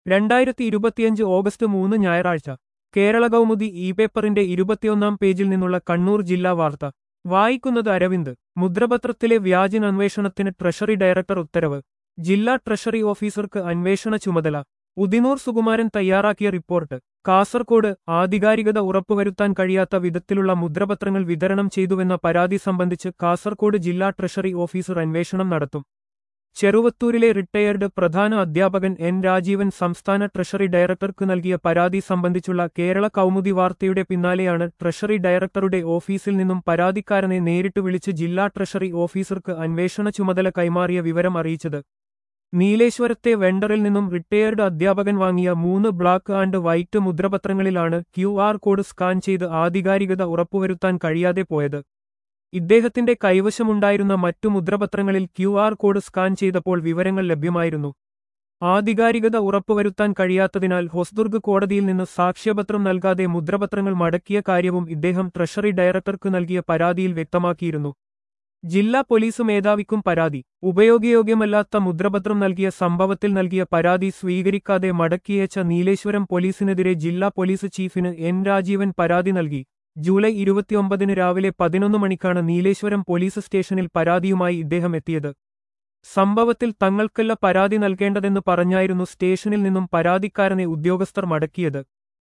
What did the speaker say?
2025 August 3 ഞായറാഴ്ച കേരള കൗമുദി പേപ്പറിന്റെ 21-ാം പേജിൽ നിന്നുള്ള കണ്ണൂർ ജില്ലാ വാർത്ത വായിക്കുന്നത് അരവിന്ദ്. മുദ്രപത്രത്തിലെ വ്യാജ അന്വേഷണത്തിന് ട്രഷറി ഡയറക്ടർ ഉത്തരവ്. ജില്ലാ ട്രഷറി ഓഫീസർക്ക് അന്വേഷണ ചുമതല. ഉദിനൂർ സുകുമാരൻ തയ്യാറാക്കിയ റിപ്പോർട്ട്. കാസർകോട് ആധികാരികത ഉറപ്പുവരുത്താൻ കഴിയാത്ത വിധത്തിലുള്ള മുദ്രപത്രങ്ങൾ വിതരണം ചെയ്തുവെന്ന പരാതി സംബന്ധിച്ച് കാസർകോട് ജില്ലാ ട്രഷറി ഓഫീസർ അന്വേഷണം നടത്തും. ചെറുവത്തൂരിലെ റിട്ടയർഡ് പ്രധാന അധ്യാപകൻ എൻ രാജീവൻ സംസ്ഥാന ട്രഷറി ഡയറക്ടർക്ക് നൽകിയ പരാതി സംബന്ധിച്ചുള്ള കേരള കൗമുദി വാർത്തയുടെ പിന്നാലെയാണ് ട്രഷറി ഡയറക്ടറുടെ ഓഫീസിൽ നിന്നും പരാതിക്കാരനെ നേരിട്ട് വിളിച്ച് ജില്ലാ ട്രഷറി ഓഫീസർക്ക് അന്വേഷണ ചുമതല കൈമാറിയ വിവരം അറിയിച്ചത്. നീലേശ്വരത്തെ വെണ്ടറിൽ നിന്നും റിട്ടയർഡ് അധ്യാപകൻ വാങ്ങിയ 3 ബ്ലാക്ക് ആൻഡ് വൈറ്റ് മുദ്രപത്രങ്ങളിലാണ് QR കോഡ് സ്കാൻ ചെയ്ത് ആധികാരികത ഉറപ്പുവരുത്താൻ കഴിയാതെ പോയത്. ഇദ്ദേഹത്തിന്റെ കൈവശമുണ്ടായിരുന്ന മറ്റു മുദ്രപത്രങ്ങളിൽ QR കോഡ് സ്കാൻ ചെയ്തപ്പോൾ വിവരങ്ങൾ ലഭ്യമായിരുന്നു. ആധികാരികത ഉറപ്പുവരുത്താൻ കഴിയാത്തതിനാൽ ഹൊസ്ദുർഗ് കോടതിയിൽ നിന്ന് സാക്ഷ്യപത്രം നൽകാതെ മുദ്രപത്രങ്ങൾ മടക്കിയ കാര്യവും ഇദ്ദേഹം ട്രഷറി ഡയറക്ടർക്ക് നൽകിയ പരാതിയിൽ വ്യക്തമാക്കിയിരുന്നു. ജില്ലാ പോലീസ് മേധാവിക്കും പരാതി. ഉപയോഗയോഗ്യമല്ലാത്ത മുദ്രപത്രം നൽകിയ സംഭവത്തിൽ നൽകിയ പരാതി സ്വീകരിക്കാതെ മടക്കിയയച്ച നീലേശ്വരം പോലീസിനെതിരെ ജില്ലാ പോലീസ് ചീഫിന് എൻ രാജീവൻ പരാതി നൽകി. ജൂലൈ 29 രാവിലെ 11 മണിക്കാണ് നീലേശ്വരം പോലീസ് സ്റ്റേഷനിൽ പരാതിയുമായി ഇദ്ദേഹം എത്തിയത്. സംഭവത്തിൽ തങ്ങൾക്കല്ല പരാതി നൽകേണ്ടതെന്ന് പറഞ്ഞായിരുന്നു സ്റ്റേഷനിൽ നിന്നും പരാതിക്കാരനെ ഉദ്യോഗസ്ഥർ മടക്കിയത്.